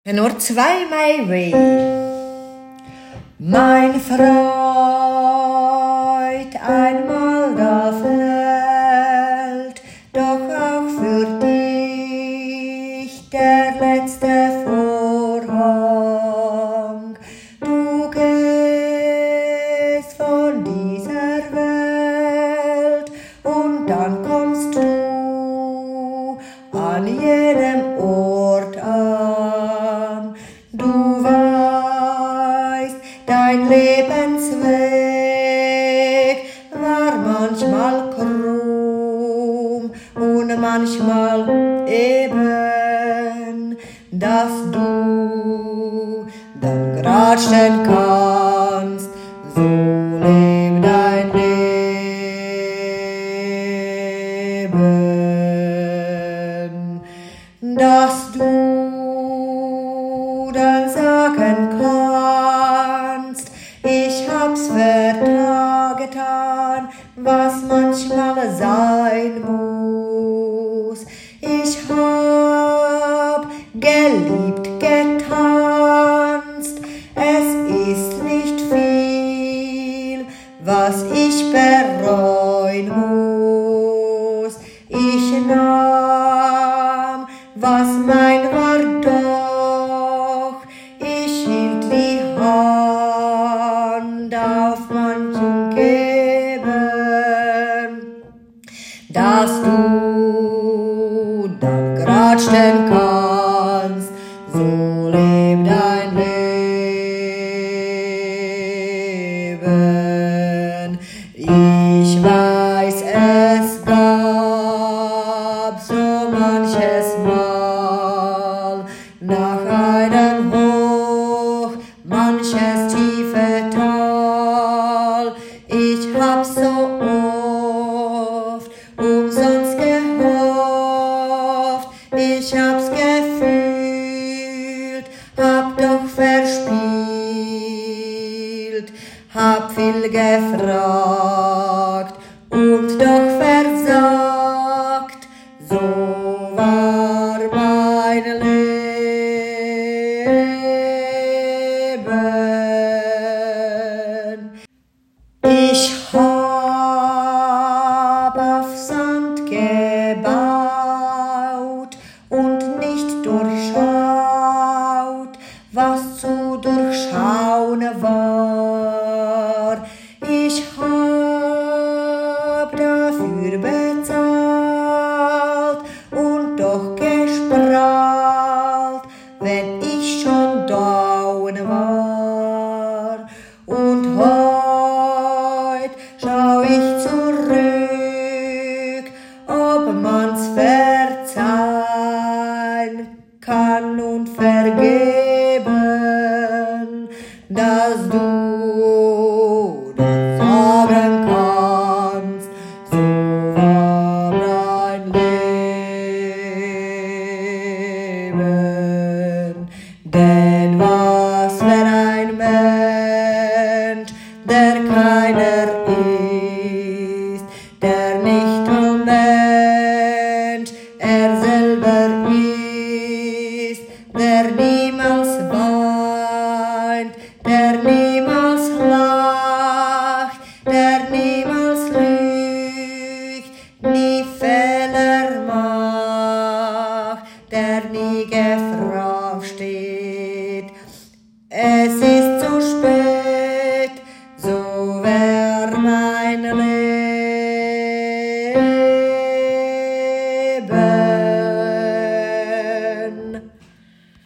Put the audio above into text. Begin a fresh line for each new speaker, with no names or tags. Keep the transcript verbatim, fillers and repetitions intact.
Nur zwei my way. Mein Freud, einmal der Welt, doch auch für dich der letzte Vorhang. Du gehst von dieser Welt und dann kommst du an jedem Ort an. Du weißt, dein Lebensweg war manchmal krumm und manchmal eben, dass du dann grad stehen kannst. So leb dein Leben, dass du dann sagen kannst, ich hab's vergetan, was manchmal sein muss. Ich hab geliebt, getanzt, es ist nicht viel, was ich bereuen muss. Ich nahm, was mein war, doch ich hielt die Hand auf manchem Geben, dass du dann grad stehen kannst. So leb dein Leben. Ich weiß, es gab so manches Mal nach einem Hoch, manches tiefe Tal. Ich hab so oft umsonst gehofft, ich hab's gefühlt, hab doch verspielt, hab viel gefragt und doch versagt. So war mein Leben. Ich hab auf Sand gebaut und nicht durchschaut, was zu durchschauen war. Ich hab dafür bezahlt und doch gesprahlt, wenn ich schon down war. Und heut schau ich zurück, ob man's verzeihen kann und vergeben, dass du das sagen kannst. So war mein Leben. Denn was, wenn ein Mensch, der keiner ist, der nicht nur Mensch, er selber ist, der niemals weint, der niemals lacht, der niemals lügt, nie Fehler macht, der nie gefragt steht. Es ist zu spät, so wär mein Leben.